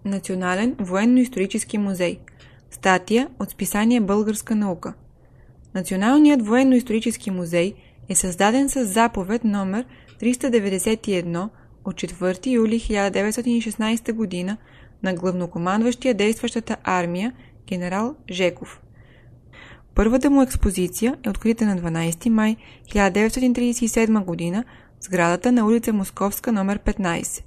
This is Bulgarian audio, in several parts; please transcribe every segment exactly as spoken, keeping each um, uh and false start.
Национален военно-исторически музей. Статия от списание Българска наука. Националният военно-исторически музей е създаден с заповед номер триста деветдесет и едно от четвърти юли хиляда деветстотин и шестнадесета година на главнокомандващия действащата армия генерал Жеков. Първата му експозиция е открита на дванадесети май хиляда деветстотин тридесет и седма година в сградата на улица Московска номер петнадесет.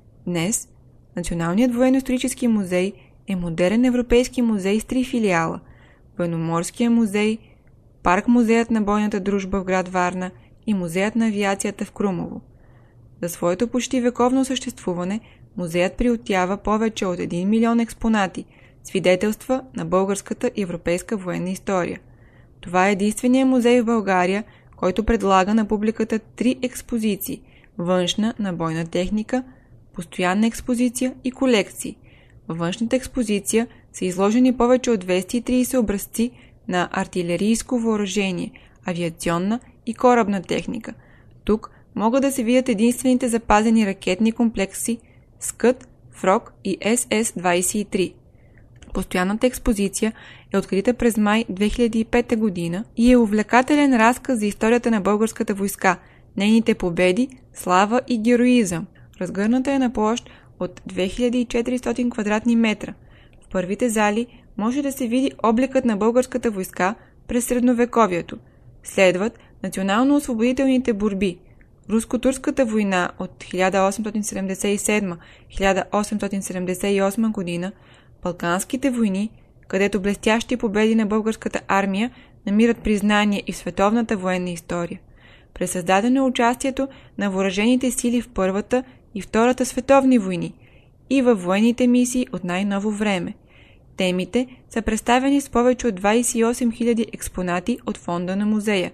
Днес Националният военно-исторически музей е модерен европейски музей с три филиала – Военноморския музей, Парк-музеят на бойната дружба в град Варна и Музеят на авиацията в Крумово. За своето почти вековно съществуване музеят приютява повече от един милион експонати, свидетелства на българската и европейска военна история. Това е единственият музей в България, който предлага на публиката три експозиции – външна на бойна техника, постоянна експозиция и колекции. Във външната експозиция са изложени повече от двеста и тридесет образци на артилерийско въоръжение, авиационна и корабна техника. Тук могат да се видят единствените запазени ракетни комплекси Скът, Фрок и Ес Ес двадесет и три. Постоянната експозиция е открита през май две хиляди и пета година и е увлекателен разказ за историята на българската войска, нейните победи, слава и героизъм. Разгърната е на площ от две хиляди и четиристотин квадратни метра. В първите зали може да се види обликът на българската войска през средновековието. Следват национално-освободителните борби, Руско-турската война от хиляда осемстотин седемдесет и седма до хиляда осемстотин седемдесет и осма година, Балканските войни, където блестящи победи на българската армия намират признание и в световната военна история. Пресъздадено е участието на въоръжените сили в Първата и Втората световни войни и във военните мисии от най-ново време. Темите са представени с повече от двадесет и осем хиляди експонати от фонда на музея.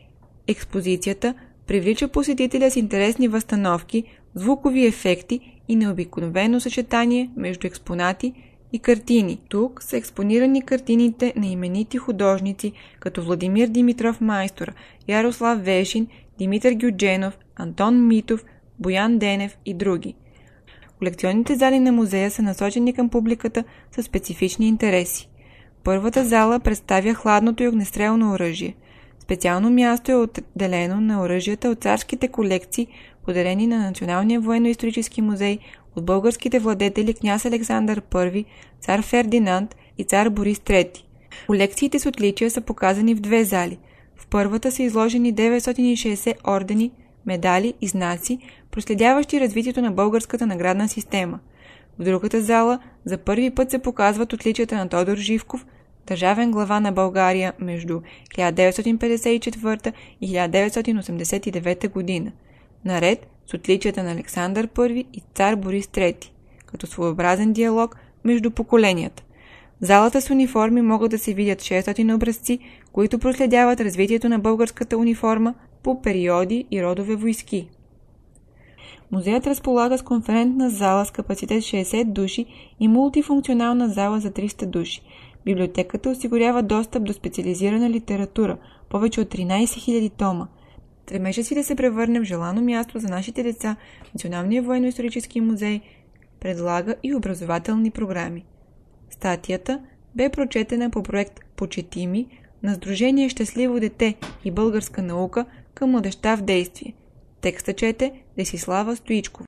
Експозицията привлича посетителя с интересни възстановки, звукови ефекти и необикновено съчетание между експонати и картини. Тук са експонирани картините на именити художници като Владимир Димитров Майстора, Ярослав Вешин, Димитър Гюдженов, Антон Митов, Боян Денев и други. Колекционните зали на музея са насочени към публиката със специфични интереси. Първата зала представя хладното и огнестрелно оръжие. Специално място е отделено на оръжията от царските колекции, подарени на Националния военно-исторически музей от българските владетели княз Александър Първи, цар Фердинанд и цар Борис трети. Колекциите с отличия са показани в две зали. В първата са изложени деветстотин и шестдесет ордени, медали и знаци, проследяващи развитието на българската наградна система. В другата зала за първи път се показват отличията на Тодор Живков, държавен глава на България между хиляда деветстотин петдесет и четвърта и хиляда деветстотин осемдесет и девета година, наред с отличията на Александър Първи и цар Борис трети, като своеобразен диалог между поколенията. В залата с униформи могат да се видят шестстотин образци, които проследяват развитието на българската униформа по периоди и родове войски. Музеят разполага с конферентна зала с капацитет шестдесет души и мултифункционална зала за триста души. Библиотеката осигурява достъп до специализирана литература, повече от тринадесет хиляди тома. Стремежа си да се превърне в желано място за нашите деца, Националния военно-исторически музей предлага и образователни програми. Статията бе прочетена по проект "Почетими" на Сдружение "Щастливо дете" и Българска наука към младежта в действие. Текста чете Десислава Стоичкова.